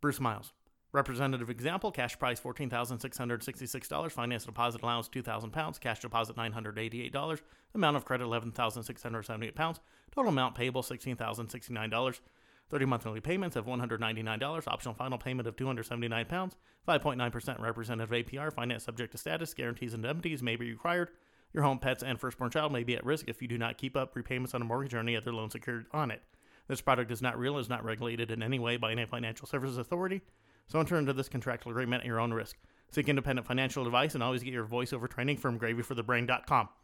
Bruce Miles. Representative example, cash price $14,666, finance deposit allowance £2,000, cash deposit $988, amount of credit £11,678, total amount payable $16,069, 30 monthly payments of $199, optional final payment of £279, 5.9% representative APR, finance subject to status, guarantees and indemnities may be required. Your home, pets, and firstborn child may be at risk if you do not keep up repayments on a mortgage or any other loan secured on it. This product is not real and is not regulated in any way by any financial services authority. So enter into this contractual agreement at your own risk. Seek independent financial advice and always get your voiceover training from gravyforthebrain.com.